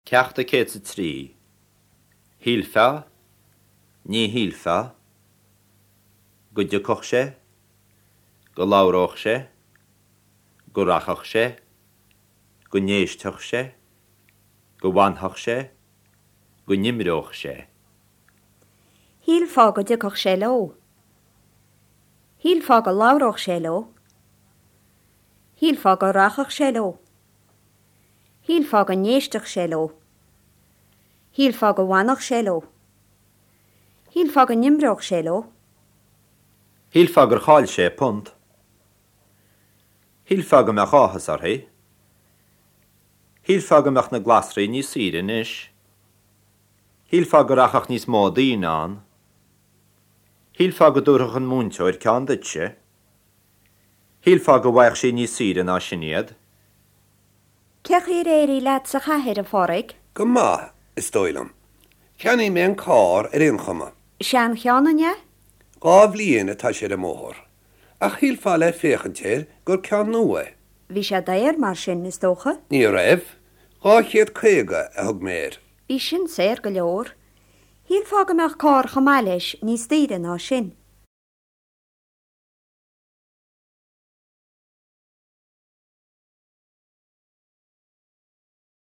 Ceachta céad sa trí. Hílfa, ní hílfa, go deochach sé, go labhróch sé, go rachach sé, go néisteach sé, go bhaintheach sé, go nimreoch sé. Hílfa go deochach sé leo. Hílfa go labhróch sé leo. Hílfa go rachach sé leo. Hílfa go néisteach sé leo. Hílfa go bhainach sé leo. Hílfa go nimreoch sé leo. Hílfa gur cháil sé punt. Hílfa go meach áthas orthaí. Hílfa go meach na glasraí níos sírin is. Hílfa go rachach níos mó daoine an. Hílfa go dúrach an múnteoir ceann duitse. Hílfa go bhaich sé níos sírin á siniad. Ceach ar éirí leat sa chathair a fóraig? Go maith is dóilem. Ceannaí mé an cá ar inchama. Sean cheanna? Gá bhliain atá sé a móthir. Ach hílfa le féchantéir gur ceann nua. Bhí sé dair mar sin is dócha? Ní raibh, gá chéad chuige a thug méir. Bhí sin séir go leor. Hílfa go meach cá chamáis níos daoire ná sin.